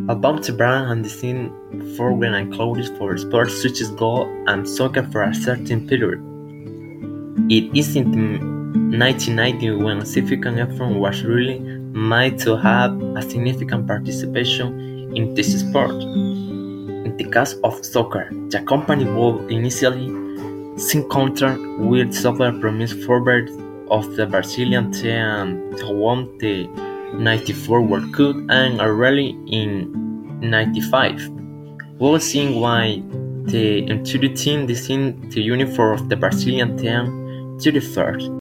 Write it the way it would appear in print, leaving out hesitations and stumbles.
About the brand and the scene for when I clothes for sports such as golf and soccer for a certain period. It is in the 1990 when a significant effort was really made to have a significant participation in this sport. In the case of soccer, the company would initially seek contract with several promised forwards of the Brazilian team to won the '94 World Cup and already in '95. We'll see why the entire team designed the uniform of the Brazilian team to the first.